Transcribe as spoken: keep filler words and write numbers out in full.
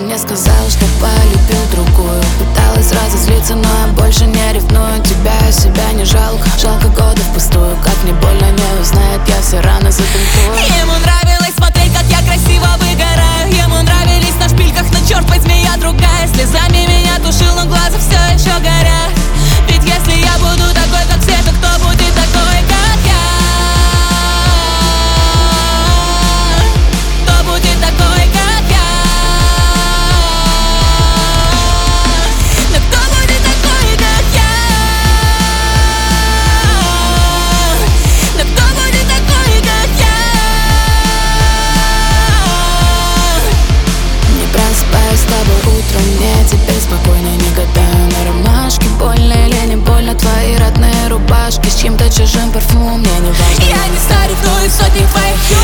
мне сказал, что полюбил другую. Пыталась разозлиться, но я больше не ревную. Тебя и себя не жалко, жалко годы впустую. Как мне больно, не узнает, я все рано забинтую. Ему нравилось смотреть, как я красиво выгораю. Ему нравились на шпильках, но черт возьми, я другая. Слезами меня тушил, но глаза все еще горят. Ведь если я буду такой, как все, то кто будет такой, как я? Кто будет такой, как я? Но кто будет такой, как я? Но кто будет такой, как я? Не просыпаюсь с тобой утром, мне теперь спокойно, не гадаю на ромашке. Больно или не больно твои родные рубашки с чьим-то чужим парфюмом, мне не важно. Я не соревнуюсь в сотни твоих